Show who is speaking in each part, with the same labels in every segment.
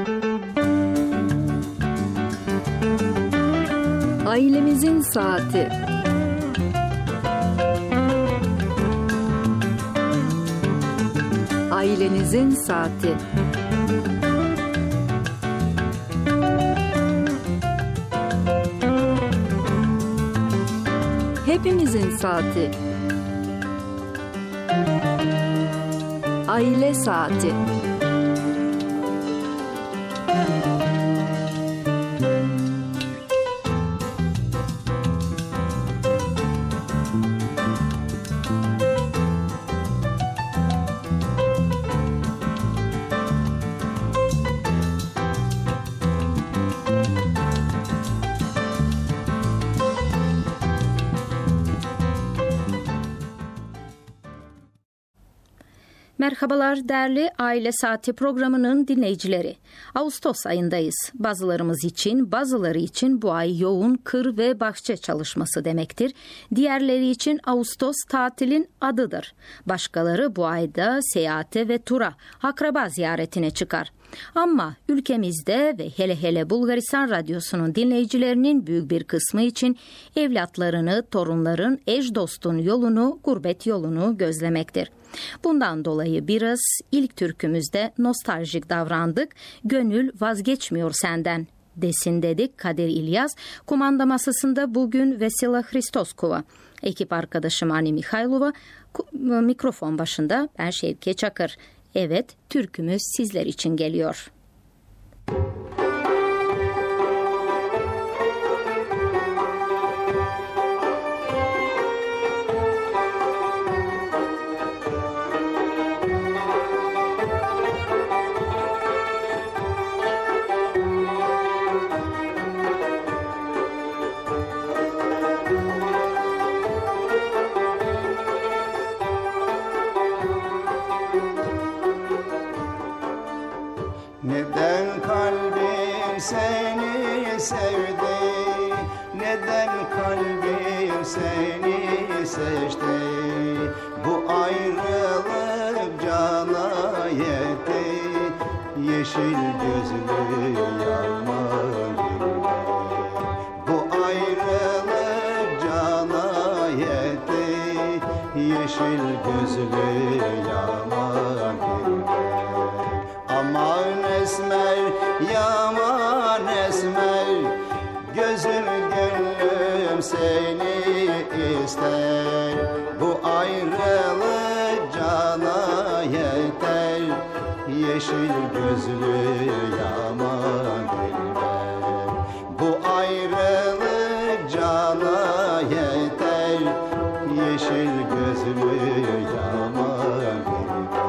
Speaker 1: Ailemizin saati. Ailenizin saati. Hepimizin saati. Aile saati.
Speaker 2: Merhabalar değerli Aile Saati programının dinleyicileri. Ağustos ayındayız. Bazılarımız için, bazıları için bu ay yoğun kır ve bahçe çalışması demektir. Diğerleri için Ağustos tatilin adıdır. Başkaları bu ayda seyahate ve tura, akraba ziyaretine çıkar. Ama ülkemizde ve hele hele Bulgaristan Radyosu'nun dinleyicilerinin büyük bir kısmı için evlatlarını, torunların, eş dostun yolunu, gurbet yolunu gözlemektir. Bundan dolayı biraz ilk türkümüzde nostaljik davrandık. Gönül vazgeçmiyor senden desin dedik Kadir İlyas. Kumanda masasında bugün Vesela Hristoskova. Ekip arkadaşım Ani Mihailova. Mikrofon başında ben Şevke Çakır. Evet, türkümüz sizler için geliyor.
Speaker 3: Neden kalbim seni sevdi, neden kalbim seni seçti, bu ayrılık cana yetti, yeşil gözlü yaman gülme. Bu ayrılık cana yetti, yeşil gözlü yaman gülme. Aman esmer, yaman esmer, gözüm gönlüm seni ister. Bu ayrılık cana yeter, yeşil gözlü yaman dilber. Bu ayrılık cana yeter, yeşil gözlü yaman dilber.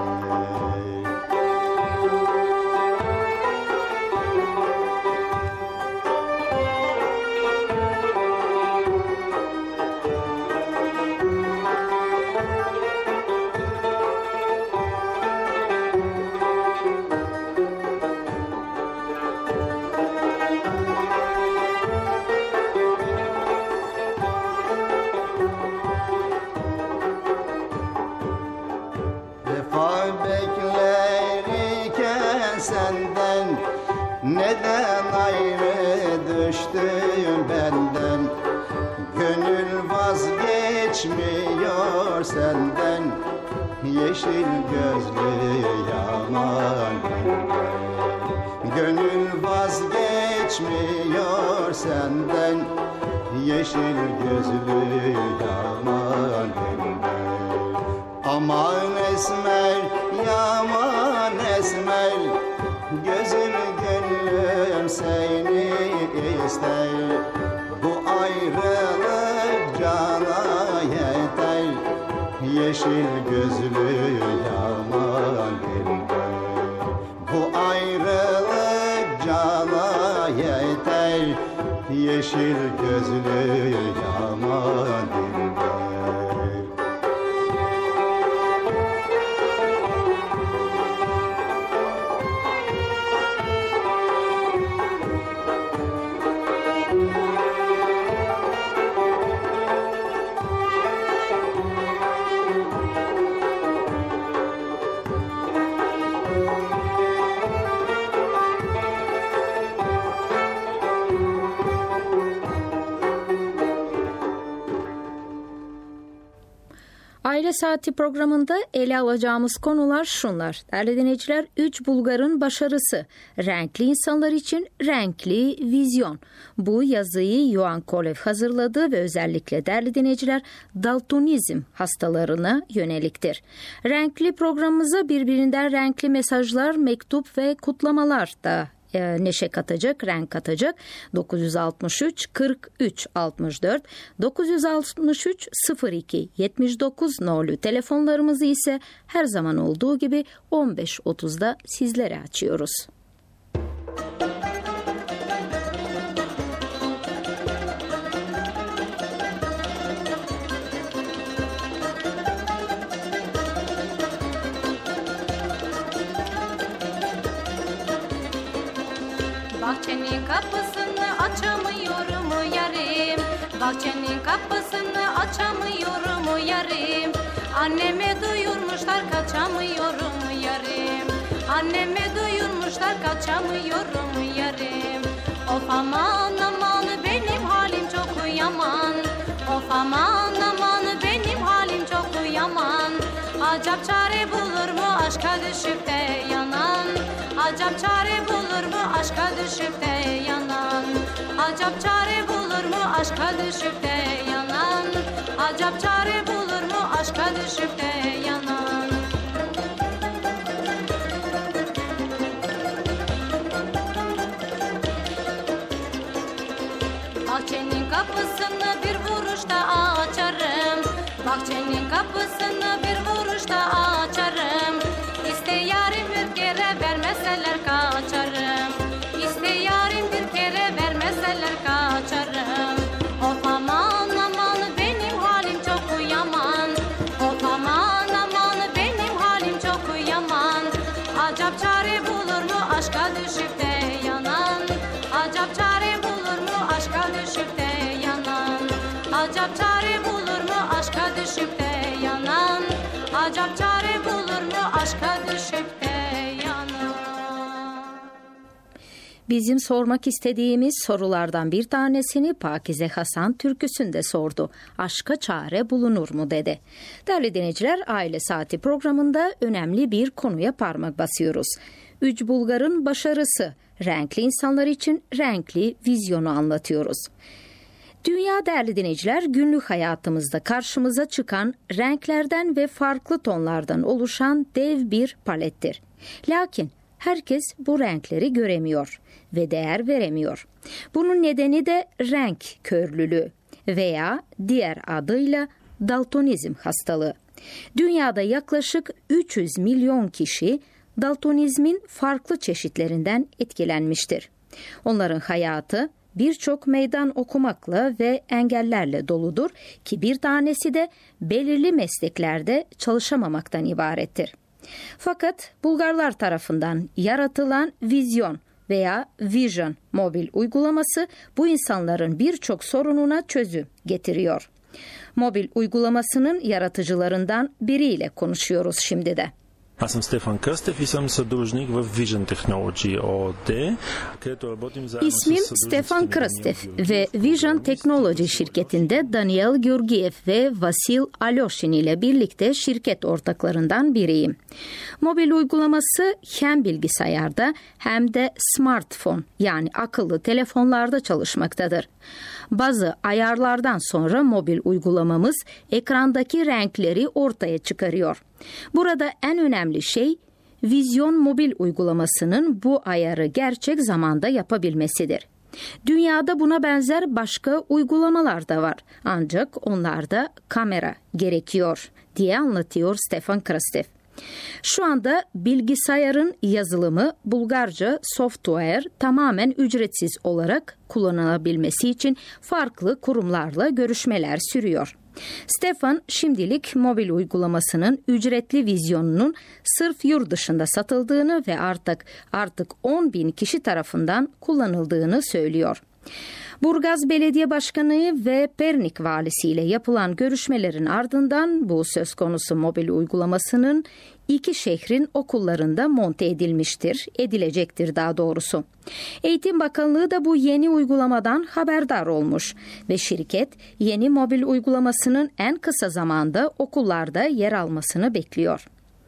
Speaker 3: Senden neden ayrı düştün benden, gönül vazgeçmiyor senden, yeşil gözlü yaman dilber. Gönül vazgeçmiyor senden, yeşil gözlü yaman dilber. Aman esmer, yaman esmer, gözüm gönlüm seni ister. Bu ayrılık cana yeter, yeşil gözlü yaman dilber. Bu ayrılık cana yeter, yeşil gözlü yaman dilber.
Speaker 2: Aile Saati programında ele alacağımız konular şunlar. Değerli dinleyiciler, 3 Bulgar'ın başarısı. Renkli insanlar için renkli vizyon. Bu yazıyı Ioan Kolev hazırladı ve özellikle değerli dinleyiciler daltonizm hastalarına yöneliktir. Renkli programımıza birbirinden renkli mesajlar, mektup ve kutlamalar da neşe katacak, renk katacak. 963 43 64 963 02 79 nolu telefonlarımızı ise her zaman olduğu gibi 15.30'da sizlere açıyoruz.
Speaker 4: Bahçenin kapısını açamıyorum yarim. Bahçenin kapısını açamıyorum yarim. Anneme duyurmuşlar kaçamıyorum yarim. Anneme duyurmuşlar kaçamıyorum yarim. Of aman aman benim halim çok yaman. Of aman aman benim halim çok yaman. Acap çare bulur mu aşka düşüp de yanan? Acap çare bulur mu aşka düşüp de yanan? Acap çare bulur mu aşka düşüp de yanan? Acap çare bulur mu aşka düşüp de yanan? Bahçenin kapısını bir vuruşta açarım. Bahçenin kapısını bir vuruşta açarım. İste yarim bir kere vermeseler kaçarım. İste yarim bir kere vermeseler kaçarım. Of aman aman benim halim çok yaman. Of aman aman benim halim çok yaman. Acap çare bulur mu aşka düşüp de yanan? Acap çare bulur mu aşka düşüp de yanan? Acap çare bulur mu aşka düşüp de yanan? Acap çare bulur mu aşka düşüp de yanan?
Speaker 2: Bizim sormak istediğimiz sorulardan bir tanesini Pakize Hasan türküsünde sordu. Aşka çare bulunur mu dedi. Değerli dinleyiciler, Aile Saati programında önemli bir konuya parmak basıyoruz. 3 Bulgar'ın başarısı. Renkli insanlar için renkli vizyonu anlatıyoruz. Dünya değerli dinleyiciler, günlük hayatımızda karşımıza çıkan renklerden ve farklı tonlardan oluşan dev bir palettir. Lakin herkes bu renkleri göremiyor ve değer veremiyor. Bunun nedeni de renk körlülüğü veya diğer adıyla daltonizm hastalığı. Dünyada yaklaşık 300 milyon kişi daltonizmin farklı çeşitlerinden etkilenmiştir. Onların hayatı birçok meydan okumakla ve engellerle doludur ki bir tanesi de belirli mesleklerde çalışamamaktan ibarettir. Fakat Bulgarlar tarafından yaratılan vizyon veya Vision mobil uygulaması bu insanların birçok sorununa çözüm getiriyor. Mobil uygulamasının yaratıcılarından biriyle konuşuyoruz şimdi de.
Speaker 5: Аз съм Стефан Кръстев и съм съдружник в Vision Technology ООД, където работим заедно
Speaker 2: İsmim Stefan Krstev ve Vision Technology şirketinde Daniel Georgiev ve Vasil Aloshin ile birlikte şirket ortaklarından biriyim. Mobil uygulaması hem bilgisayarda hem de smartphone yani akıllı telefonlarda çalışmaktadır. Bazı ayarlardan sonra mobil uygulamamız ekrandaki renkleri ortaya çıkarıyor. Burada en önemli şey Vision mobil uygulamasının bu ayarı gerçek zamanda yapabilmesidir. Dünyada buna benzer başka uygulamalar da var. Ancak onlarda kamera gerekiyor diye anlatıyor Stefan Krstev. Şu anda bilgisayarın yazılımı Bulgarca software tamamen ücretsiz olarak kullanılabilmesi için farklı kurumlarla görüşmeler sürüyor. Stefan şimdilik mobil uygulamasının ücretli vizyonunun sırf yurt dışında satıldığını ve artık 10.000 kişi tarafından kullanıldığını söylüyor. Burgaz Belediye Başkanı ve Pernik Valisi ile yapılan görüşmelerin ardından bu söz konusu mobil uygulamasının 2 şehrin okullarında monte edilecektir daha doğrusu. Eğitim Bakanlığı da bu yeni uygulamadan haberdar olmuş ve şirket yeni mobil uygulamasının en kısa zamanda okullarda yer almasını bekliyor.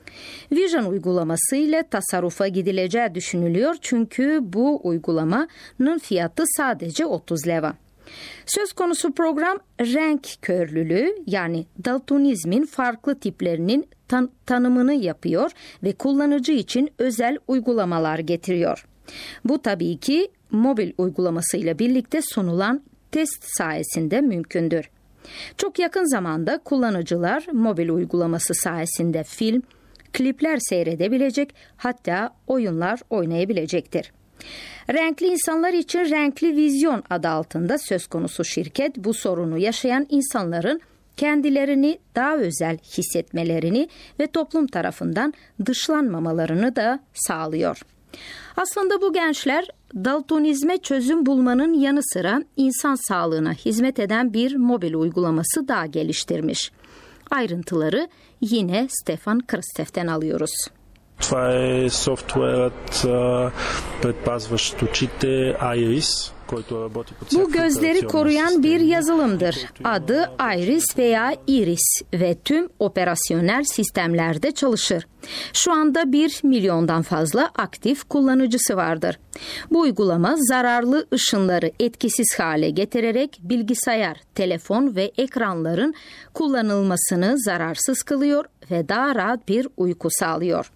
Speaker 2: Vision uygulaması ile tasarrufa gidileceği düşünülüyor çünkü bu uygulamanın fiyatı sadece 30 leva. Söz konusu program renk körlülüğü yani daltonizmin farklı tiplerinin tanımını yapıyor ve kullanıcı için özel uygulamalar getiriyor. Bu tabii ki mobil uygulamasıyla birlikte sunulan test sayesinde mümkündür. Çok yakın zamanda kullanıcılar mobil uygulaması sayesinde film, klipler seyredebilecek, hatta oyunlar oynayabilecektir. Renkli insanlar için Renkli Vizyon adı altında söz konusu şirket bu sorunu yaşayan insanların kendilerini daha özel hissetmelerini ve toplum tarafından dışlanmamalarını da sağlıyor. Aslında bu gençler daltonizme çözüm bulmanın yanı sıra insan sağlığına hizmet eden bir mobil uygulaması daha geliştirmiş. Ayrıntıları yine Stefan Krstev'ten alıyoruz.
Speaker 5: Това е софтуерът, предпазващ очите Iris, който работи по
Speaker 2: Bu gözleri koruyan bir yazılımdır. Adı Iris veya Iris ve tüm operasyonel sistemlerde çalışır. Şu anda 1 milyondan fazla aktif kullanıcısı vardır. Bu uygulama zararlı ışınları etkisiz hale getirerek bilgisayar, telefon ve ekranların kullanılmasını zararsız kılıyor ve daha rahat bir uyku sağlıyor.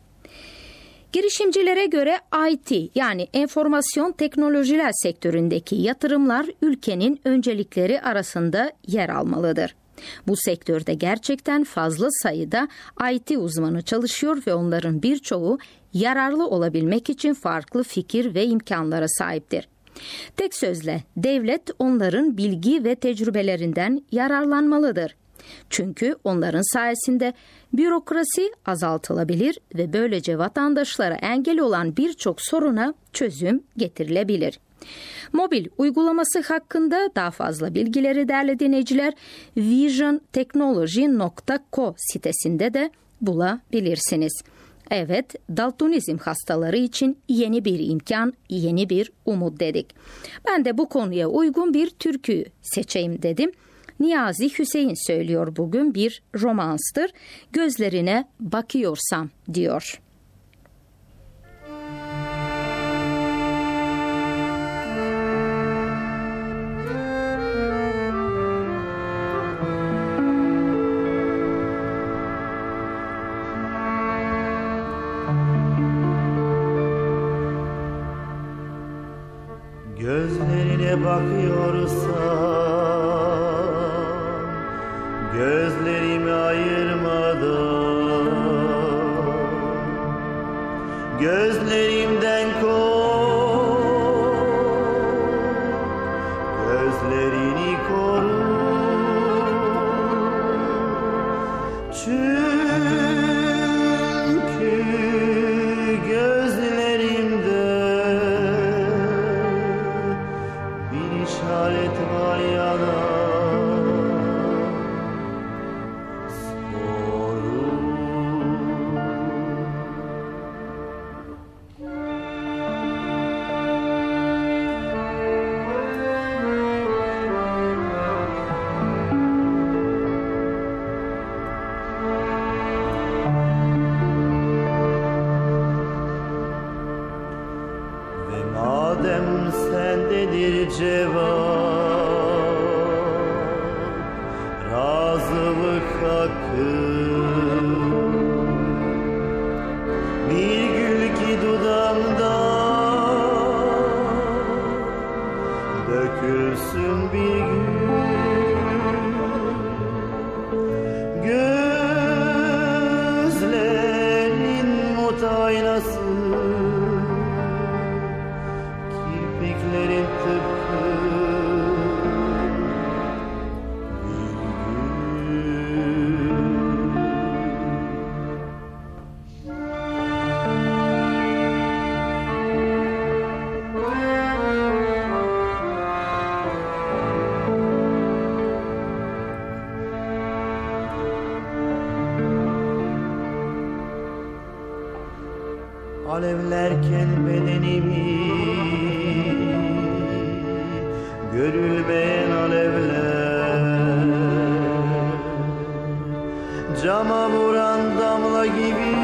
Speaker 2: Girişimcilere göre IT yani enformasyon teknolojiler sektöründeki yatırımlar ülkenin öncelikleri arasında yer almalıdır. Bu sektörde gerçekten fazla sayıda IT uzmanı çalışıyor ve onların birçoğu yararlı olabilmek için farklı fikir ve imkanlara sahiptir. Tek sözle devlet onların bilgi ve tecrübelerinden yararlanmalıdır. Çünkü onların sayesinde bürokrasi azaltılabilir ve böylece vatandaşlara engel olan birçok soruna çözüm getirilebilir. Mobil uygulaması hakkında daha fazla bilgileri değerli dinleyiciler visiontechnology.co sitesinde de bulabilirsiniz. Evet, daltonizm hastaları için yeni bir imkan, yeni bir umut dedik. Ben de bu konuya uygun bir türkü seçeyim dedim. Niyazi Hüseyin söylüyor bugün bir romanstır. Gözlerine bakıyorsam diyor.
Speaker 3: Gözlerine bakıyorsam gözlerimi ayırmadan gözlerimden kork, gözlerini koru. Çünkü gözlerimde bir işaret var yana. Madem sendedir cevap, razılık hakkı, bir gül ki dudamda dökülsün bir gün. Gözlerin mut aynası, kirpiklerin tıpkı bir gül. Alevlerken bedenimi görülmeyen alevler, cama vuran damla gibi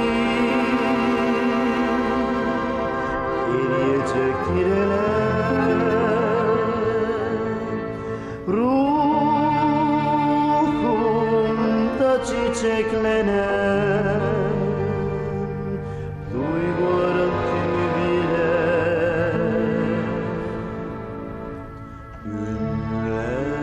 Speaker 3: eriyecek direler, ruhumda çiçeklenen duyguların tümü birer günler.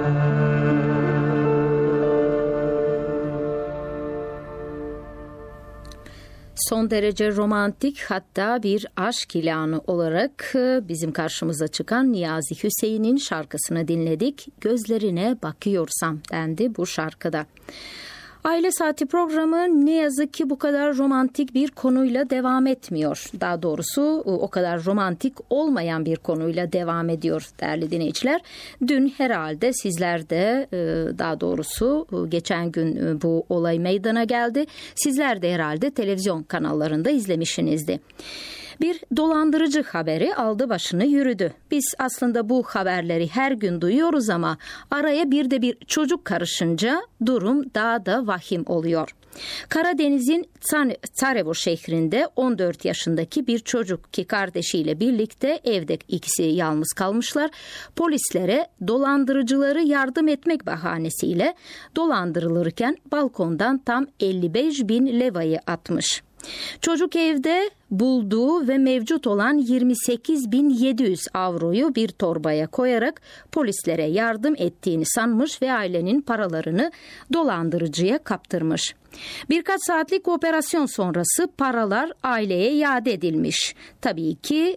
Speaker 2: Son derece romantik, hatta bir aşk ilanı olarak bizim karşımıza çıkan Niyazi Hüseyin'in şarkısını dinledik. Gözlerine bakıyorsam dendi bu şarkıda. Aile Saati programı ne yazık ki bu kadar romantik bir konuyla devam etmiyor. Daha doğrusu o kadar romantik olmayan bir konuyla devam ediyor değerli dinleyiciler. Dün herhalde sizler de, daha doğrusu geçen gün bu olay meydana geldi. Sizler de herhalde televizyon kanallarında izlemişsinizdi. Bir dolandırıcı haberi aldı başını yürüdü. Biz aslında bu haberleri her gün duyuyoruz ama araya bir de bir çocuk karışınca durum daha da vahim oluyor. Karadeniz'in Sarajevo şehrinde 14 yaşındaki bir çocuk ki kardeşiyle birlikte evde ikisi yalnız kalmışlar. Polislere dolandırıcıları yardım etmek bahanesiyle dolandırılırken balkondan tam 55.000 levayı atmış. Çocuk evde bulduğu ve mevcut olan 28.700 avroyu bir torbaya koyarak polislere yardım ettiğini sanmış ve ailenin paralarını dolandırıcıya kaptırmış. Birkaç saatlik operasyon sonrası paralar aileye iade edilmiş. Tabii ki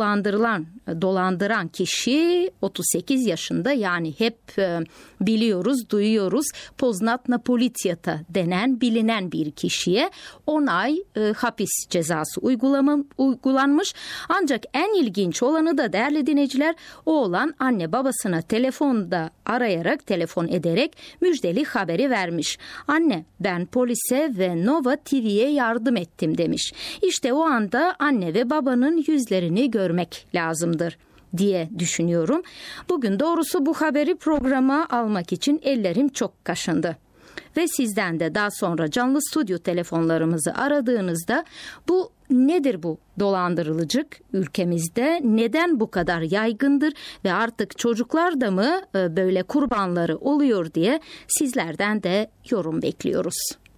Speaker 2: dolandıran kişi 38 yaşında, yani hep biliyoruz, duyuyoruz. Poznatna Policijata denen bilinen bir kişiye 10 ay hapis cezası uygulanmış. Ancak en ilginç olanı da değerli dinleyiciler, oğlan anne babasına telefon ederek müjdeli haberi vermiş. Anne, ben polise ve Nova TV'ye yardım ettim demiş. İşte o anda anne ve babanın yüzlerini görmek lazımdır diye düşünüyorum. Bugün doğrusu bu haberi programa almak için ellerim çok kaşındı. Ve sizden de daha sonra canlı stüdyo telefonlarımızı aradığınızda bu nedir, bu dolandırıcılık ülkemizde neden bu kadar yaygındır ve artık çocuklar da mı böyle kurbanları oluyor diye sizlerden de yorum bekliyoruz.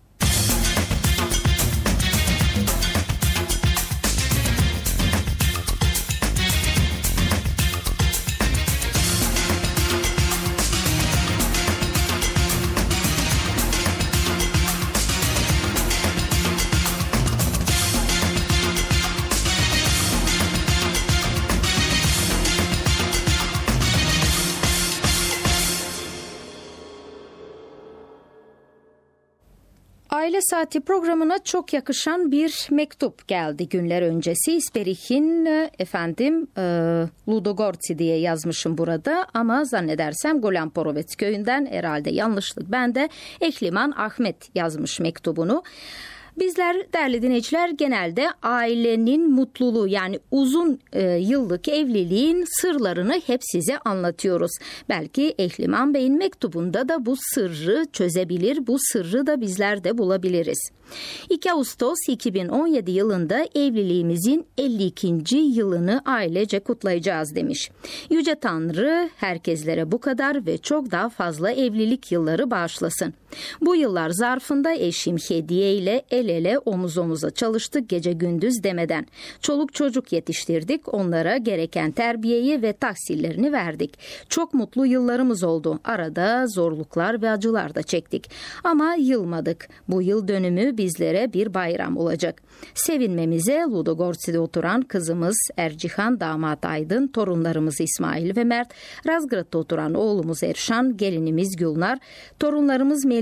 Speaker 2: Aile Saati programına çok yakışan bir mektup geldi günler öncesi. İsperih'in Ludogorci diye yazmışım burada ama zannedersem Golanporovets köyünden, herhalde yanlışlık bende, Ehliman Ahmet yazmış mektubunu. Bizler değerli dinleyiciler genelde ailenin mutluluğu, yani uzun yıllık evliliğin sırlarını hep size anlatıyoruz. Belki Ehliman Bey'in mektubunda da bu sırrı çözebilir, bu sırrı da bizler de bulabiliriz. 2 Ağustos 2017 yılında evliliğimizin 52. yılını ailece kutlayacağız demiş. Yüce Tanrı herkeslere bu kadar ve çok daha fazla evlilik yılları bağışlasın. Bu yıllar zarfında eşim Hediye ile el ele omuz omuza çalıştık gece gündüz demeden. Çoluk çocuk yetiştirdik, onlara gereken terbiyeyi ve tahsillerini verdik. Çok mutlu yıllarımız oldu. Arada zorluklar ve acılar da çektik. Ama yılmadık. Bu yıl dönümü bizlere bir bayram olacak. Sevinmemize Ludogorci'de oturan kızımız Ercihan, damat Aydın, torunlarımız İsmail ve Mert, Razgrad'da oturan oğlumuz Erşan, gelinimiz Gülnar, torunlarımız Melih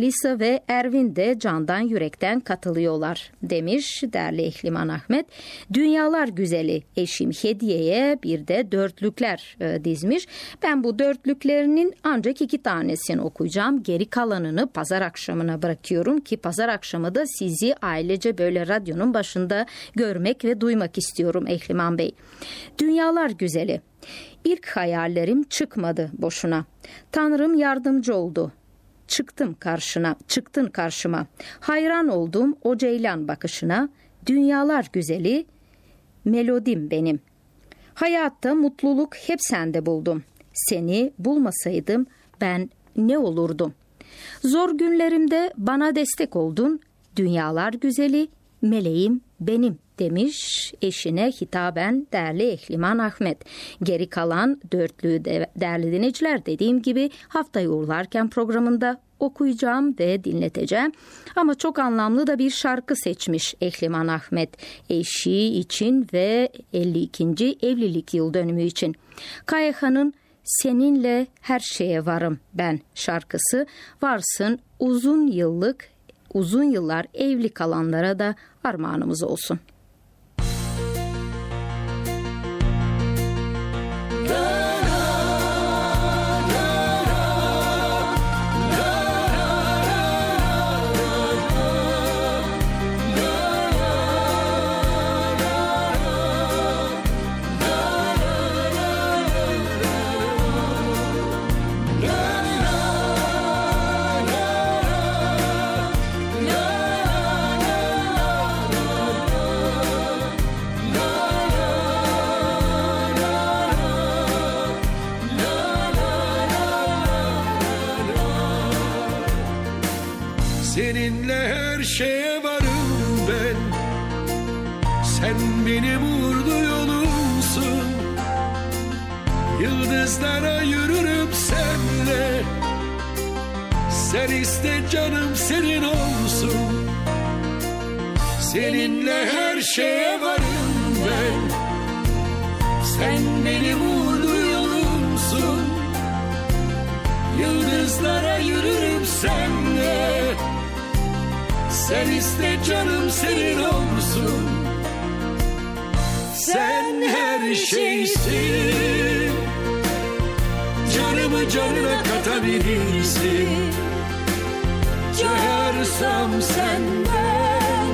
Speaker 2: Melisa ve Ervin de candan yürekten katılıyorlar demiş değerli Ehliman Ahmet. Dünyalar güzeli eşim Hediye'ye bir de dörtlükler dizmiş. Ben bu dörtlüklerinin ancak 2 tanesini okuyacağım. Geri kalanını pazar akşamına bırakıyorum ki pazar akşamı da sizi ailece böyle radyonun başında görmek ve duymak istiyorum Ehliman Bey. Dünyalar güzeli. İlk hayallerim çıkmadı boşuna. Tanrım yardımcı oldu. Çıktın karşıma. Hayran oldum o ceylan bakışına. Dünyalar güzeli, melodim benim. Hayatta mutluluk hep sende buldum. Seni bulmasaydım ben ne olurdum? Zor günlerimde bana destek oldun. Dünyalar güzeli, meleğim benim demiş eşine hitaben değerli Ehliman Ahmet. Geri kalan dörtlüğü değerli dinleyiciler dediğim gibi haftayı uğurlarken programında okuyacağım ve dinleteceğim. Ama çok anlamlı da bir şarkı seçmiş Ehliman Ahmet eşi için ve 52. evlilik yıl dönümü için. Kayhan'ın Seninle Her Şeye Varım Ben şarkısı varsın uzun yıllar evli kalanlara da armağanımız olsun.
Speaker 6: Seninle her şeye varım ben. Sen benim uğurlu yolumsun. Yıldızlara yürürüm senle. Sen iste canım senin olsun. Seninle her şeye varım ben. Sen benim uğurlu yolumsun. Yıldızlara yürürüm senle. Sen iste canım senin olsun. Sen her şeysin. Canımı canına katabilirsin. Çağırsam senden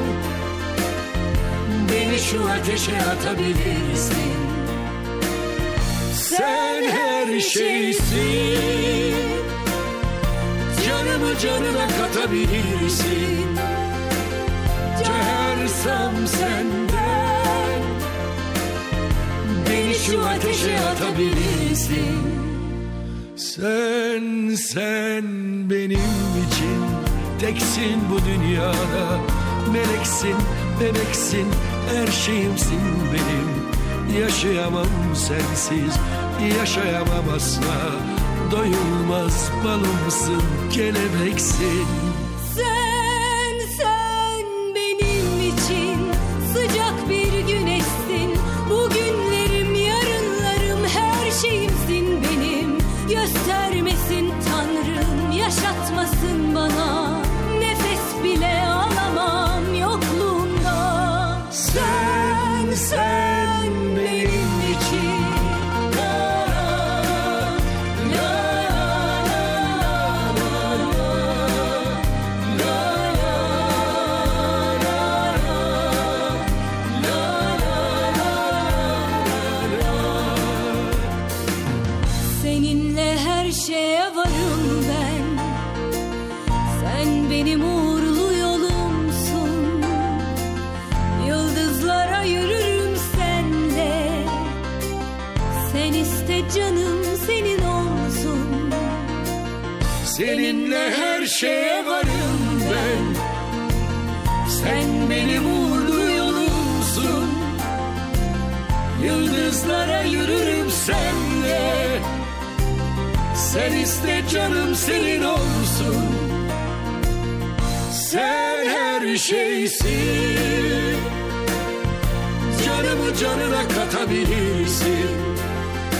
Speaker 6: beni şu ateşe atabilirsin. Sen her şeysin. Canımı canına katabilirsin. Çağırsam senden beni şu ateşe atabilirsin. Sen benim için teksin bu dünyada. Meleksin, bebeksin, her şeyimsin benim. Yaşayamam sensiz, yaşayamam asla. Doyulmaz balımsın, kelebeksin.
Speaker 7: Sen benim için sıcak bir güneşsin. Bugünlerim, yarınlarım, her şeyimsin benim. Göstermesin Tanrım, yaşatmasın bana. Nefes bile alamam yokluğunda. Sen benim için. Seninle her şeye varım ben. Sen benim uğurlu yolumsun. Yıldızlara yürürüm senle. Sen iste canım senin olsun.
Speaker 6: Seninle her şeye varım ben. Sen benim uğurlu yolumsun. Yıldızlara yürürüm senle. Sen iste canım senin olsun. Sen her şeysin. Canımı canına katabilirsin.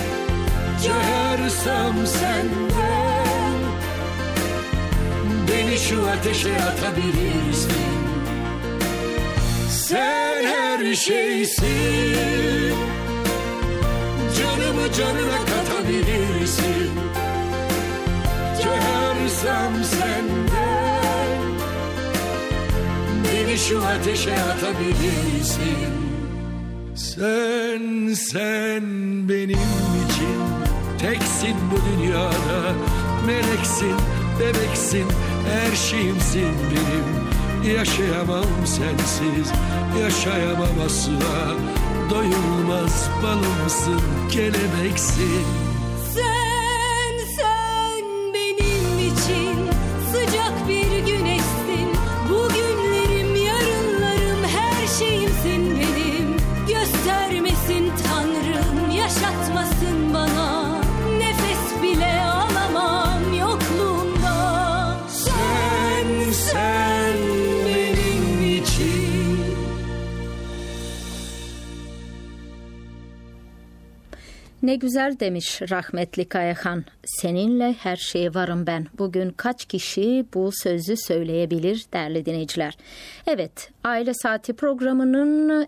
Speaker 6: Çağırsam senden beni şu ateşe atabilirsin. Sen her şeysin, canımı canına katabilirsin. Cöhersem senden, beni şu ateşe atabilirsin. Sen benim için teksin bu dünyada. Meleksin, bebeksin, her şeyimsin benim. Yaşayamam sensiz, yaşayamam asla. Doyulmaz balımsın, kelebeksin.
Speaker 7: Sen benim için sıcak bir güneşsin. Bugünlerim, yarınlarım, her şeyimsin benim. Göstermesin Tanrım, yaşatmasın bana. Nefes bile alamam yokluğunda.
Speaker 6: Sen benim için.
Speaker 2: Ne güzel demiş rahmetli Kayahan. Seninle her şeye varım ben. Bugün kaç kişi bu sözü söyleyebilir değerli dinleyiciler? Evet, Aile Saati programının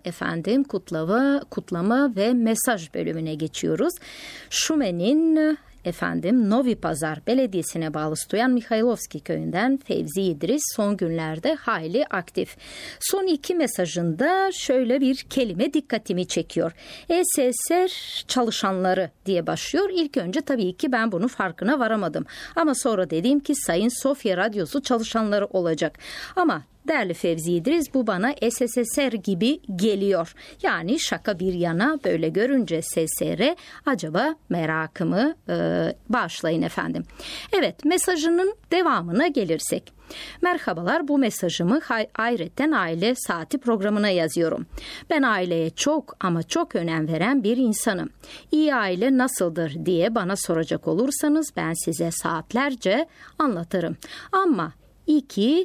Speaker 2: kutlama ve mesaj bölümüne geçiyoruz. Şumen'in Novi Pazar Belediyesi'ne bağlı Stoyan Mihailovski köyünden Fevzi İdris son günlerde hayli aktif. Son iki mesajında şöyle bir kelime dikkatimi çekiyor. ESSR çalışanları diye başlıyor. İlk önce tabii ki ben bunun farkına varamadım. Ama sonra dedim ki Sayın Sofya Radyosu çalışanları olacak. Ama değerli Fevzi İdris, bu bana SSSR gibi geliyor. Yani şaka bir yana böyle görünce SSR acaba merakımı bağışlayın efendim. Evet, mesajının devamına gelirsek. Merhabalar, bu mesajımı Hayretten Aile Saati programına yazıyorum. Ben aileye çok ama çok önem veren bir insanım. İyi aile nasıldır diye bana soracak olursanız ben size saatlerce anlatırım. Ama iki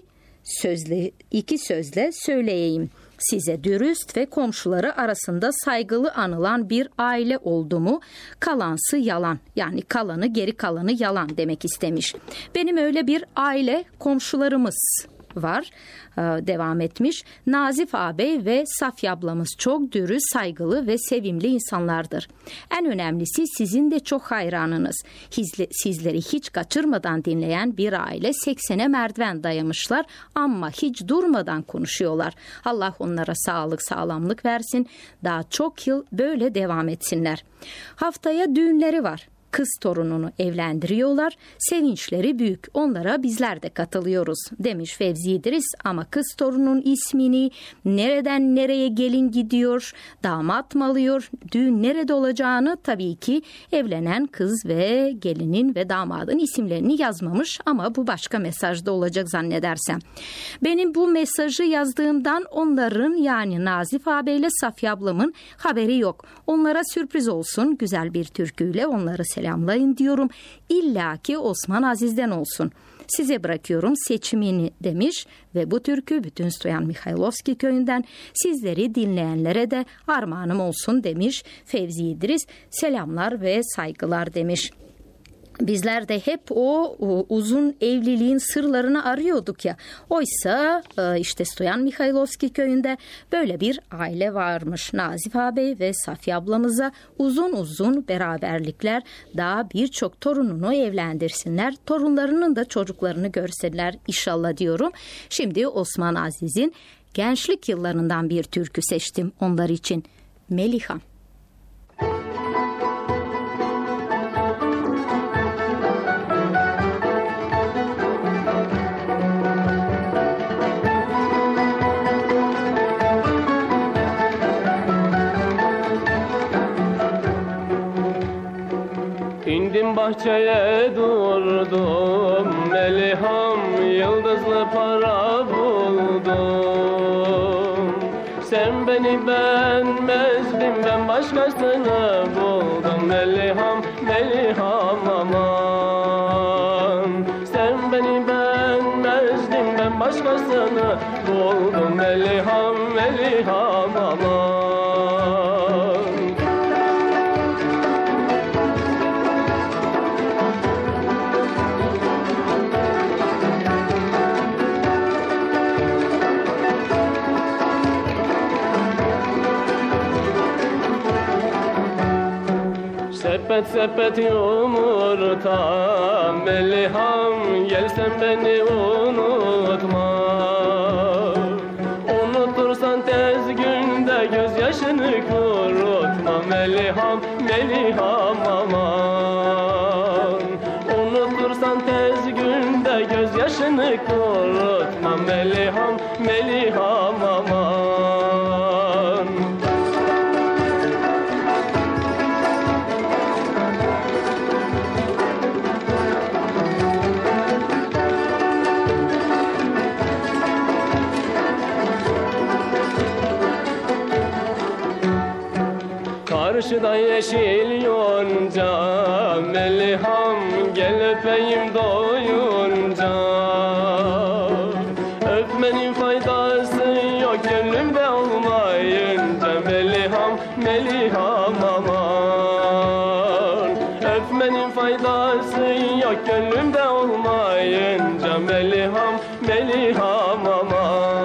Speaker 2: sözle söyleyeyim. Size dürüst ve komşuları arasında saygılı anılan bir aile oldu mu kalansı yalan. Yani geri kalanı yalan demek istemiş. Benim öyle bir aile komşularımız var. Devam etmiş. Nazif ağabey ve Safiye ablamız çok dürüst, saygılı ve sevimli insanlardır. En önemlisi sizin de çok hayranınız. Sizleri hiç kaçırmadan dinleyen bir aile 80'e merdiven dayamışlar ama hiç durmadan konuşuyorlar. Allah onlara sağlık, sağlamlık versin. Daha çok yıl böyle devam etsinler. Haftaya düğünleri var. Kız torununu evlendiriyorlar. Sevinçleri büyük. Onlara bizler de katılıyoruz demiş Fevzi İdris. Ama kız torunun ismini, nereden nereye gelin gidiyor, damat mı alıyor, düğün nerede olacağını tabii ki evlenen kız ve gelinin ve damadın isimlerini yazmamış. Ama bu başka mesajda olacak zannedersem. Benim bu mesajı yazdığımdan onların, yani Nazif ağabeyle Safiye ablamın haberi yok. Onlara sürpriz olsun, güzel bir türküyle onları selamlayın diyorum. İlla ki Osman Aziz'den olsun. Size bırakıyorum seçimini demiş ve bu türkü bütün Stoyan Mihailovski köyünden sizleri dinleyenlere de armağanım olsun demiş Fevzi İdris. Selamlar ve saygılar demiş. Bizler de hep o uzun evliliğin sırlarını arıyorduk ya. Oysa işte Stoyan Mihailovski köyünde böyle bir aile varmış. Nazif ağabey ve Safiye ablamıza uzun beraberlikler, daha birçok torununu evlendirsinler. Torunlarının da çocuklarını görseler inşallah diyorum. Şimdi Osman Aziz'in gençlik yıllarından bir türkü seçtim onlar için. Meliha.
Speaker 3: İndim bahçeye durdum, Meliham yıldızlı para buldum. Sen beni beğenmezdin, ben başkasını buldum. Meliham, Meliham aman. Sen beni beğenmezdin, ben başkasını buldum. Meliham, Meliham aman. Sepet sepet yumurta Meliham, gelsen beni unutma. Unutursan tez günde gözyaşını kurutma. Meliham, Meliham aman. Unutursan tez günde gözyaşını kurutma. Meliham, Meliham aman. Karşıda yeşil yonca Meliham, gel öpeyim doyunca. Öpmenin faydası yok gönlümde olmayınca. Meliham, Meliham aman. Öpmenin faydası yok gönlümde olmayınca. Meliham, Meliham aman.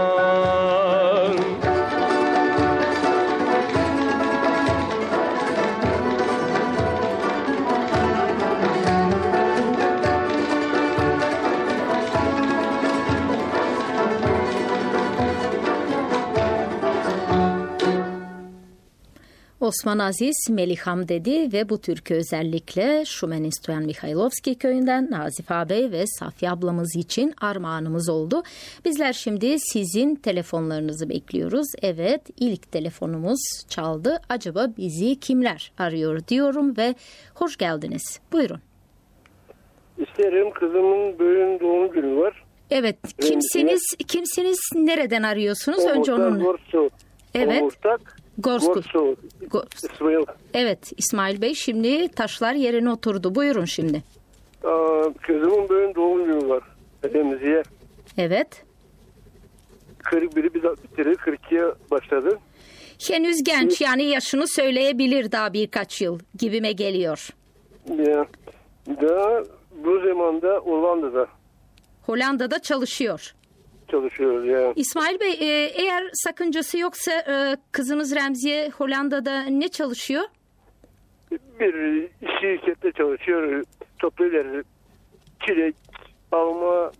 Speaker 2: Osman Aziz Meliham dedi ve bu türkü özellikle Şumen Stoyan Mihailovski köyünden Nazif ağabey ve Safiye ablamız için armağanımız oldu. Bizler şimdi sizin telefonlarınızı bekliyoruz. Evet, ilk telefonumuz çaldı. Acaba bizi kimler arıyor diyorum ve hoş geldiniz. Buyurun.
Speaker 8: İsterim, kızımın bugün doğum günü var.
Speaker 2: Evet, kimsiniz, nereden arıyorsunuz? Önce onun.
Speaker 8: Gorsu.
Speaker 2: Evet.
Speaker 8: Gorsu. İsmail.
Speaker 2: Evet, İsmail Bey, şimdi taşlar yerine oturdu. Buyurun şimdi.
Speaker 8: Kızımın bugün doğum günü var. Remziye.
Speaker 2: Evet.
Speaker 8: 41'i bitirir, 42'ye başladı.
Speaker 2: Henüz genç, yani yaşını söyleyebilir daha birkaç yıl gibime geliyor.
Speaker 8: Ya, da bu zamanda
Speaker 2: Hollanda'da çalışıyor.
Speaker 8: Çalışıyoruz ya.
Speaker 2: İsmail Bey, eğer sakıncası yoksa kızınız Remziye Hollanda'da ne çalışıyor?
Speaker 8: Bir şirkette çalışıyor. Topluyorlar. Çilek, alma.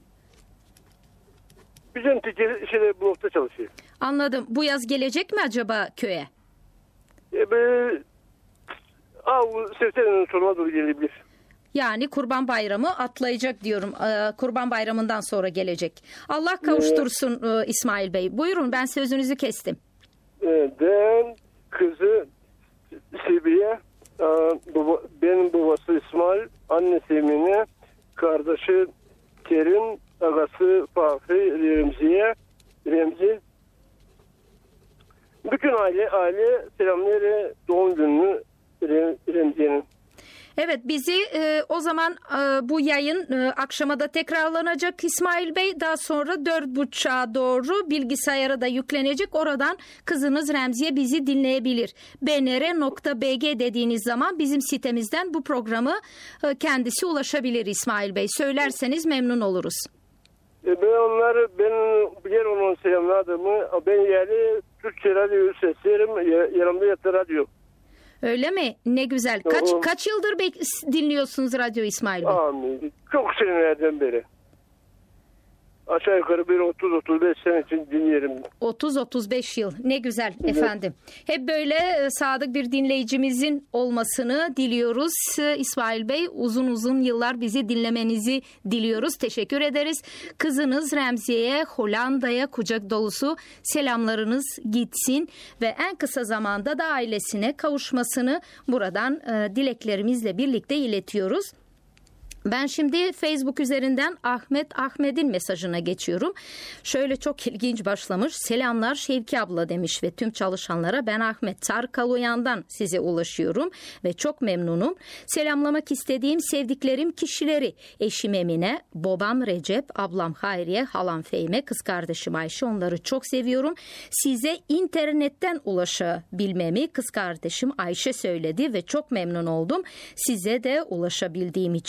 Speaker 8: Bizim blokta çalışıyor.
Speaker 2: Anladım. Bu yaz gelecek mi acaba köye?
Speaker 8: September'in sonuna doğru gelebilir.
Speaker 2: Yani Kurban Bayramı atlayacak diyorum. Kurban Bayramı'ndan sonra gelecek. Allah kavuştursun İsmail Bey. Buyurun, ben sözünüzü kestim.
Speaker 8: Ben kızı Sebiye, benim babası İsmail, annesi Emine, kardeşi Kerim, ağası Fahri, Remzi. Bütün aile selamları, doğum gününü Remziye'nin.
Speaker 2: Evet, bizi o zaman bu yayın akşama da tekrarlanacak İsmail Bey. Daha sonra 4.30'a doğru bilgisayara da yüklenecek. Oradan kızınız Remziye bizi dinleyebilir. bnr.bg dediğiniz zaman bizim sitemizden bu programı kendisi ulaşabilir İsmail Bey. Söylerseniz memnun oluruz.
Speaker 8: Ben bilir onun selamladığımı. Ben yani Türkçe radyo seslerim, yanımda yattı radyo.
Speaker 2: Öyle mi? Ne güzel. Kaç yıldır dinliyorsunuz radyo İsmail Bey?
Speaker 8: Amin. Çok senelerden beri. Aşağı yukarı bir 30-35 sene için dinlerim.
Speaker 2: 30-35 yıl. Ne güzel efendim. Hep böyle sadık bir dinleyicimizin olmasını diliyoruz. İsmail Bey, uzun yıllar bizi dinlemenizi diliyoruz. Teşekkür ederiz. Kızınız Remziye'ye, Hollanda'ya kucak dolusu selamlarınız gitsin ve en kısa zamanda da ailesine kavuşmasını buradan dileklerimizle birlikte iletiyoruz. Ben şimdi Facebook üzerinden Ahmet'in mesajına geçiyorum. Şöyle çok ilginç başlamış. Selamlar Şevki abla demiş ve tüm çalışanlara, ben Ahmet Sarkaluyan'dan size ulaşıyorum ve çok memnunum. Selamlamak istediğim sevdiklerim kişileri: eşim Emine, babam Recep, ablam Hayriye, halam Fehime, kız kardeşim Ayşe, onları çok seviyorum. Size internetten ulaşabilmemi kız kardeşim Ayşe söyledi ve çok memnun oldum. Size de ulaşabildiğim için sizi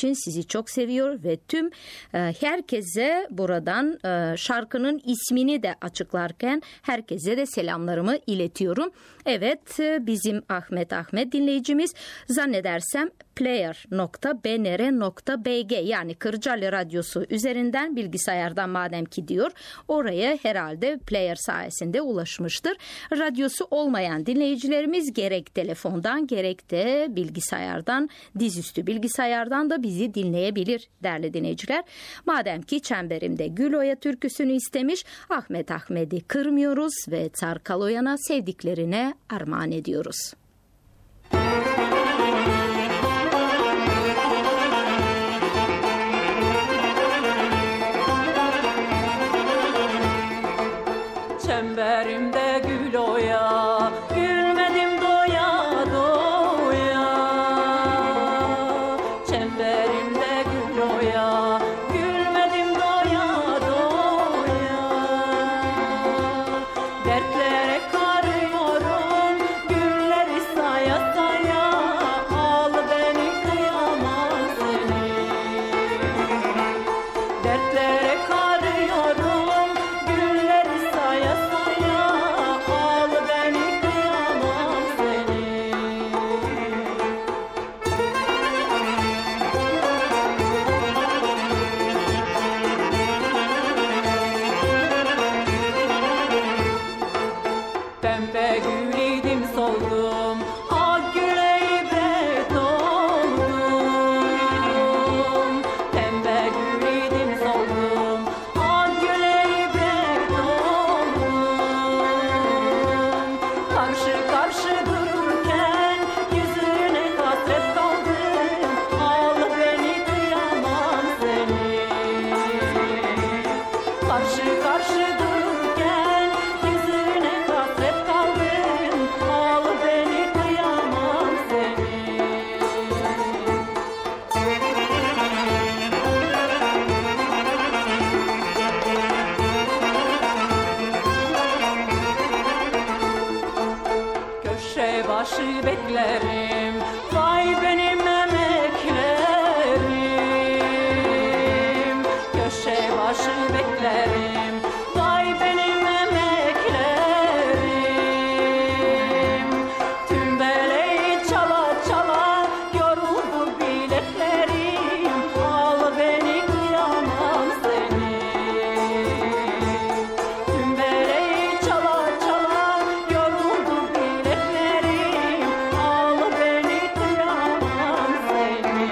Speaker 2: bizi çok seviyor ve tüm herkese buradan şarkının ismini de açıklarken herkese de selamlarımı iletiyorum. Evet, bizim Ahmet dinleyicimiz zannedersem player.bnr.bg yani Kırcaali Radyosu üzerinden bilgisayardan madem ki diyor, oraya herhalde player sayesinde ulaşmıştır. Radyosu olmayan dinleyicilerimiz gerek telefondan gerek de bilgisayardan, dizüstü bilgisayardan da bizi dinleyebilir değerli dinleyiciler. Madem ki Çemberimde Gül Oya türküsünü istemiş, Ahmet'i kırmıyoruz ve Tsar Kaloyan'a sevdiklerine armağan ediyoruz.
Speaker 9: Çemberimde gül oya, gülmedim doya doya. Çemberimde gül oya, gülmedim doya doya. Dertlere karıyorum, gülleri saya saya. Al beni kıyamam seni. Dertlere karıyorum, gülleri saya saya. Al beni kıyamam seni. Pembe gül idim soldum, ak güle ibret oldum. Pembe gül idim soldum, ak güle ibret oldum. Karşı karşı dururken yüzüne hasret kaldım. Al beni kıyamam seni. Karşı karşı dururken yüzüne hasret kaldım. Al beni kıyamam seni. Köşe başı beklerim, vay benim emeklerim. Köşe başı beklerim, vay benim emeklerim. Tümbeleyi çala çala yoruldu bileklerim. Al beni kıyamam seni. Tümbeleyi çala çala yoruldu bileklerim. Al beni kıyamam seni.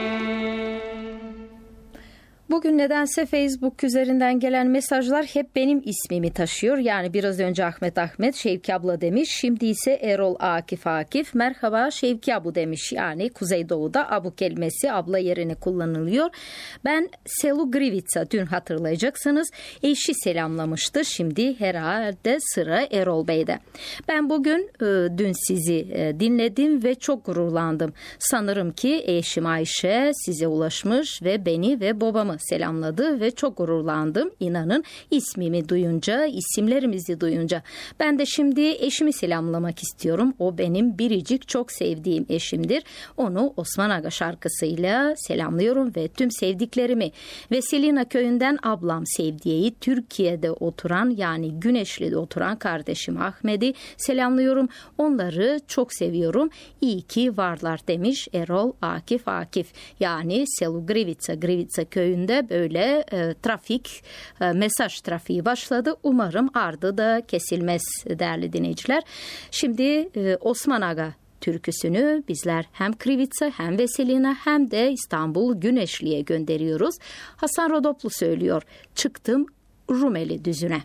Speaker 2: Bugün nedense Facebook üzerinden gelen mesajlar hep benim ismimi taşıyor. Yani biraz önce Ahmet Şevki abla demiş. Şimdi ise Erol Akif merhaba Şevki abu demiş. Yani Kuzeydoğu'da abu kelimesi abla yerine kullanılıyor. Ben Selu Grivitsa dün hatırlayacaksınız. Eşi selamlamıştı. Şimdi herhalde sıra Erol Bey'de. Ben bugün dün sizi dinledim ve çok gururlandım. Sanırım ki eşim Ayşe size ulaşmış ve beni ve babamı selamladı ve çok gururlandım. İnanın ismimi duyunca, isimlerimizi duyunca. Ben de şimdi eşimi selamlamak istiyorum. O benim biricik çok sevdiğim eşimdir. Onu Osman Aga şarkısıyla selamlıyorum ve tüm sevdiklerimi Veselina köyünden ablam Sevdiye'yi, Türkiye'de oturan yani Güneşli'de oturan kardeşim Ahmet'i selamlıyorum. Onları çok seviyorum. İyi ki varlar demiş Erol Akif. Yani Selu Grivitsa köyünde böyle mesaj trafiği başladı. Umarım ardı da kesilmez değerli dinleyiciler. Şimdi Osman Aga türküsünü bizler hem Krivitsa hem Veselina hem de İstanbul Güneşli'ye gönderiyoruz. Hasan Rodoplu söylüyor. Çıktım Rumeli düzüne.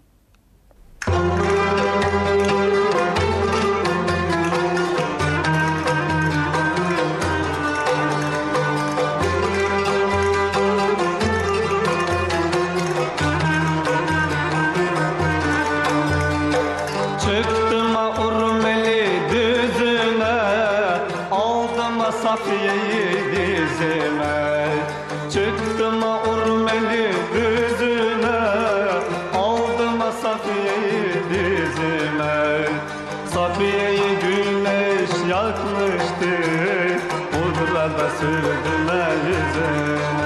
Speaker 3: Safiye'yi dizime, çıktım Urmeli düzüne, aldım Safiye'yi dizime. Safiye'yi güneş yakmıştı, Urla'da sürdüler yüzüne.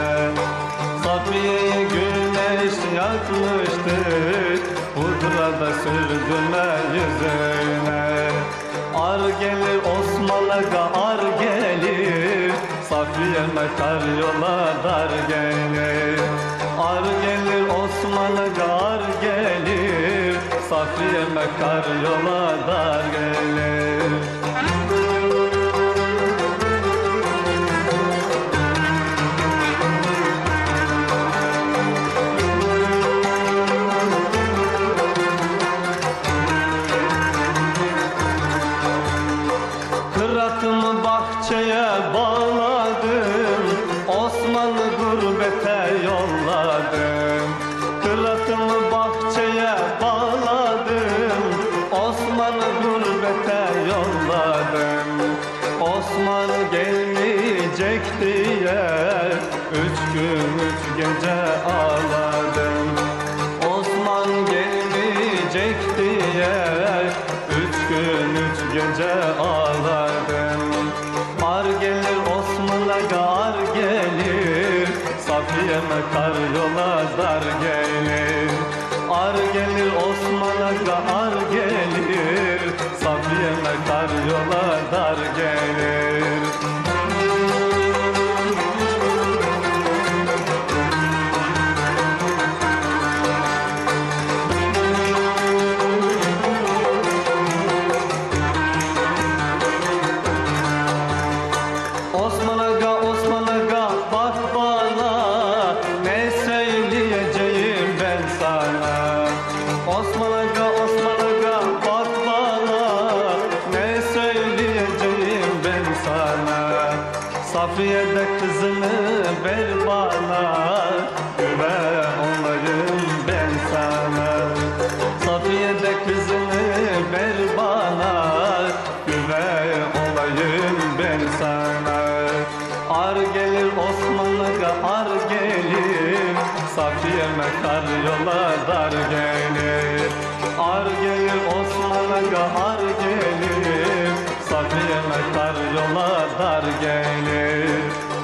Speaker 3: gelir Osman'a ar gelir, Safiye'me kar yola dar gelir. Ar gelir Osman'a ar gelir, Safiye'me kar yola dar gelir. Kıratımı bahçeye bağladım, Osman'ı gurbete yolladım. Kıratımı bahçeye bağladım, Osman'ı gurbete yolladım. Osman gelmeyecek diye 3 gün 3 gece ağladım. Osman gelmeyecek diye 3 gün 3 gece ağladım. Ar gelir Osman'a ar gelir, Safiye'me kar yola dar gelir. Ar gelir Osman'a ar gelir, Safiye'me kar yola dar gelir. Osman Aga bak bana, ne söyleyeceğim ben sana. Osman Aga bak bana, ne söyleyeceğim ben sana. Safiye de kızını ver bana, güve olayım ben sana. Safiye de kızını ver bana, güve olayım ben sana. Ar gelir Osman'a ar gelir, Safiye'me kar yola dar gelir. Ar gelir Osman'a ar gelir, Safiye'me kar yola dar gelir.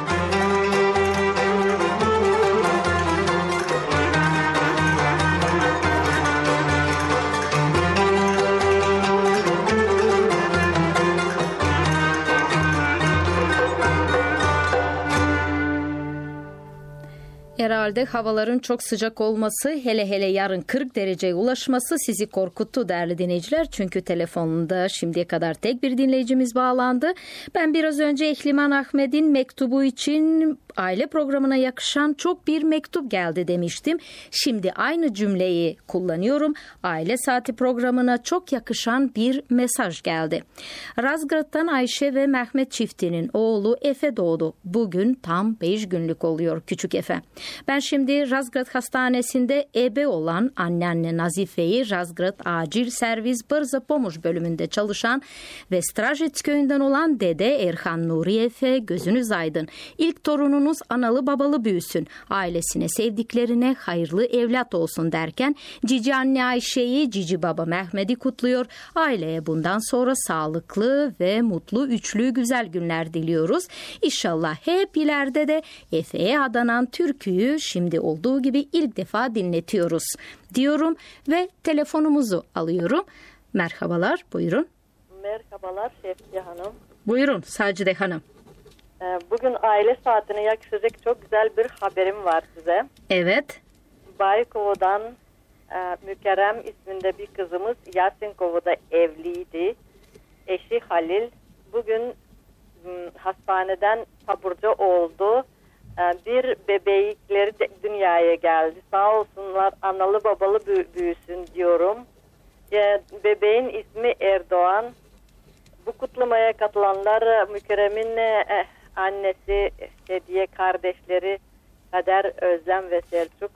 Speaker 2: Herhalde havaların çok sıcak olması, hele hele yarın 40 dereceye ulaşması sizi korkuttu değerli dinleyiciler. Çünkü telefonda şimdiye kadar tek bir dinleyicimiz bağlandı. Ben biraz önce Ehliman Ahmet'in mektubu için aile programına yakışan çok bir mektup geldi demiştim. Şimdi aynı cümleyi kullanıyorum. Aile Saati programına çok yakışan bir mesaj geldi. Razgrad'dan Ayşe ve Mehmet çiftinin oğlu Efe doğdu. Bugün tam 5 günlük oluyor küçük Efe. Ben şimdi Razgrad Hastanesi'nde ebe olan anneanne Nazife'yi Razgrad Acil Servis Bırza Pomuş bölümünde çalışan ve Strajec köyünden olan dede Erhan Nuri Efe, gözünüz aydın. İlk torununuz analı babalı büyüsün. Ailesine, sevdiklerine hayırlı evlat olsun derken cici anne Ayşe'yi, cici baba Mehmet'i kutluyor. Aileye bundan sonra sağlıklı ve mutlu üçlü güzel günler diliyoruz. İnşallah hep ileride de Efe'ye adanan türküyü şimdi olduğu gibi ilk defa dinletiyoruz diyorum ve telefonumuzu alıyorum. Merhabalar, buyurun.
Speaker 10: Merhabalar Şefki Hanım.
Speaker 2: Buyurun Sacide Hanım.
Speaker 10: Bugün aile saatine yakışacak çok güzel bir haberim var size.
Speaker 2: Evet.
Speaker 10: Baykova'dan Mükerrem isminde bir kızımız Yasinkova'da evliydi. Eşi Halil bugün hastaneden taburcu oldu. Bir bebekleri dünyaya geldi. Sağ olsunlar, analı babalı büyüsün diyorum. Bebeğin ismi Erdoğan. Bu kutlamaya katılanlar Mükerrem'in annesi, Hediye kardeşleri Kader, Özlem ve Selçuk.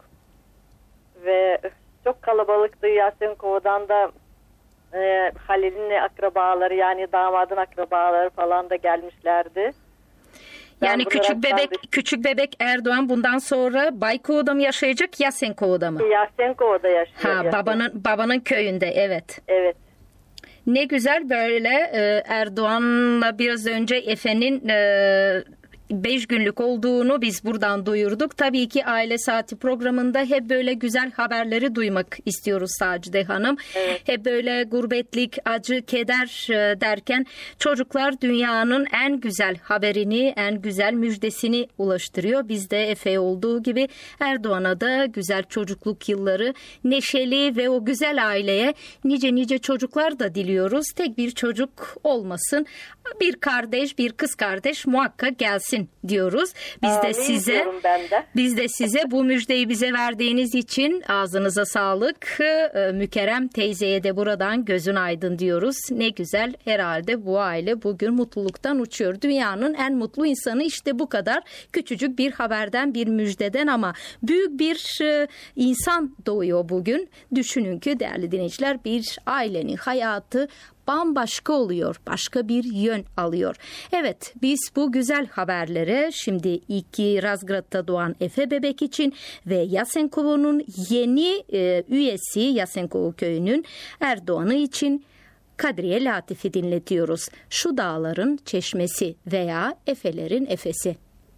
Speaker 10: Ve çok kalabalıktı. Yasinkova'dan da Halil'in akrabaları, yani damadın akrabaları falan da gelmişlerdi.
Speaker 2: Yani küçük bebek Erdoğan bundan sonra Baykova'da mı yaşayacak, Yasinkova'da mı?
Speaker 10: Yasinkova'da yaşıyor.
Speaker 2: Babanın köyünde, evet.
Speaker 10: Evet.
Speaker 2: Ne güzel böyle Erdoğan'la biraz önce Efe'nin 5 günlük olduğunu biz buradan duyurduk. Tabii ki Aile Saati programında hep böyle güzel haberleri duymak istiyoruz Sacide Hanım.
Speaker 10: Evet.
Speaker 2: Hep böyle gurbetlik, acı, keder derken çocuklar dünyanın en güzel haberini, en güzel müjdesini ulaştırıyor. Bizde Efe'ye olduğu gibi Erdoğan'a da güzel çocukluk yılları, neşeli ve o güzel aileye nice çocuklar da diliyoruz. Tek bir çocuk olmasın. Bir kardeş, bir kız kardeş muhakkak gelsin diyoruz. Biz de size bu müjdeyi bize verdiğiniz için ağzınıza sağlık. Mükerrem teyzeye de buradan gözün aydın diyoruz. Ne güzel, herhalde bu aile bugün mutluluktan uçuyor. Dünyanın en mutlu insanı işte bu kadar. Küçücük bir haberden, bir müjdeden ama büyük bir insan doğuyor bugün. Düşünün ki değerli dinleyiciler, bir ailenin hayatı bambaşka oluyor, başka bir yön alıyor. Evet, biz bu güzel haberlere şimdi iki Razgrad'da doğan Efe bebek için ve Yasenkovo'nun yeni üyesi Yasenkovo köyünün Erdoğan'ı için Kadriye Latif'i dinletiyoruz. Şu dağların çeşmesi veya Efelerin Efesi.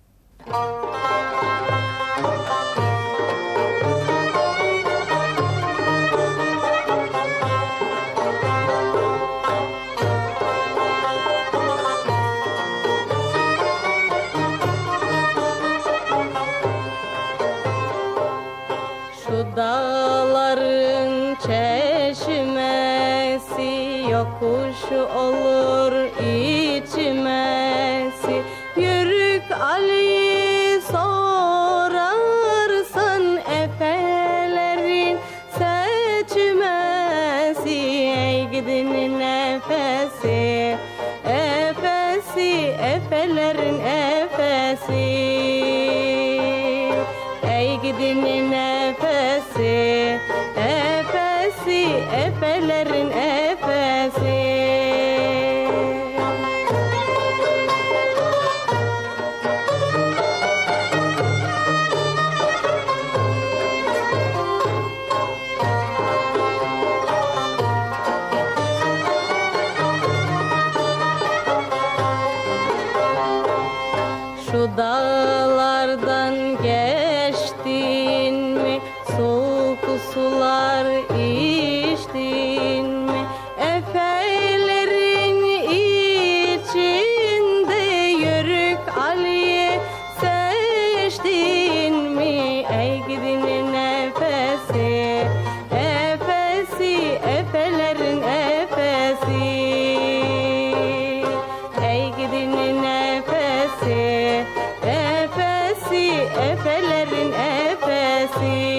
Speaker 9: Dağların çeşmesi yokuş olur içmesi. Yörük Ali'yi sorarsan efelerin seçmesi. Ey gidin nefesi, efesi, efelerin efesi. Ey gidin nefesi, efesi, efelerin efesi. Şu dağlardan geçtin mi, soğuk sular içtin mi? Efelerin içinde Yörük Ali'yi seçtin mi? Ey gidin nefesi, efesi, efelerin efesi. Ey gidin nefesi, efesi, efelerin efesi.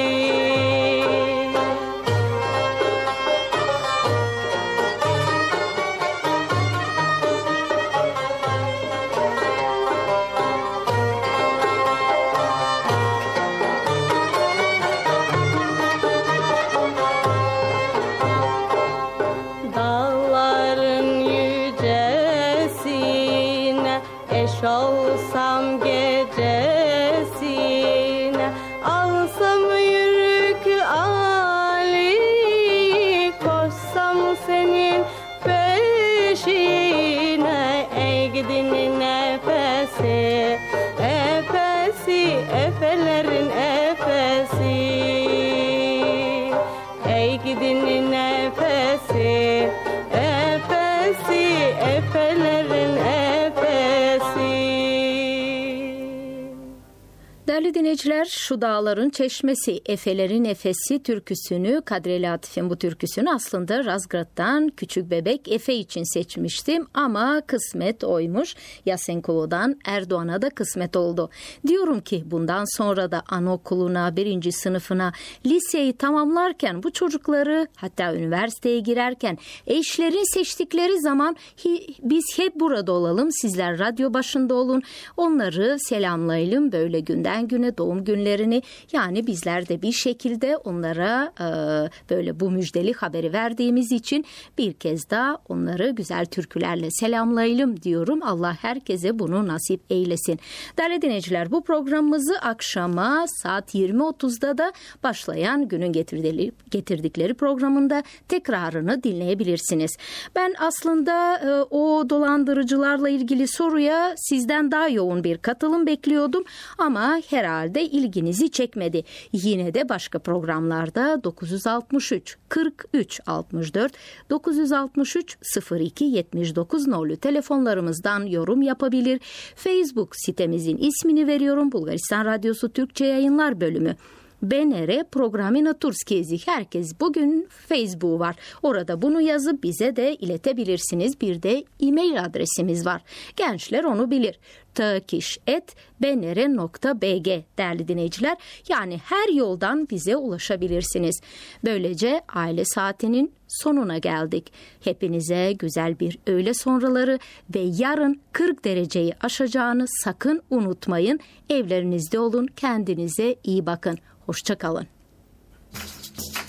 Speaker 9: Dağların yücesine eş olsam gecesine, alsam Yörük Ali'yi, koşsam senin peşine. Ey gidin nefesi, efesi, efelerin efesi. Ey gidin nefesi, efesi, efelerin efesi.
Speaker 2: Değerli dinleyiciler, şu dağların çeşmesi, Efelerin Efesi türküsünü, Kadriye Latif'in bu türküsünü aslında Razgrad'dan küçük bebek Efe için seçmiştim ama kısmet oymuş. Yasenkovo'dan Erdoğan'a da kısmet oldu. Diyorum ki bundan sonra da anaokuluna, 1. sınıfına, liseyi tamamlarken bu çocukları, hatta üniversiteye girerken eşlerin seçtikleri zaman biz hep burada olalım. Sizler radyo başında olun. Onları selamlayalım. Böyle günler günden güne doğum günlerini, yani bizler de bir şekilde onlara böyle bu müjdeli haberi verdiğimiz için bir kez daha onları güzel türkülerle selamlayalım diyorum. Allah herkese bunu nasip eylesin. Değerli dinleyiciler, bu programımızı akşama saat 20.30'da da başlayan günün getirdikleri programında tekrarını dinleyebilirsiniz. Ben aslında o dolandırıcılarla ilgili soruya sizden daha yoğun bir katılım bekliyordum ama herhalde ilginizi çekmedi. Yine de başka programlarda 963 43 64 963 02 79 nolu telefonlarımızdan yorum yapabilir. Facebook sitemizin ismini veriyorum. Bulgaristan Radyosu Türkçe Yayınlar Bölümü. BNR Programina Turskiyezi. Herkes bugün Facebook'u var. Orada bunu yazıp bize de iletebilirsiniz. Bir de e-mail adresimiz var. Gençler onu bilir. turkish@bnr.bg değerli dinleyiciler. Yani her yoldan bize ulaşabilirsiniz. Böylece aile saatinin sonuna geldik. Hepinize güzel bir öğle sonraları ve yarın 40 dereceyi aşacağını sakın unutmayın. Evlerinizde olun. Kendinize iyi bakın. Hoşça kalın.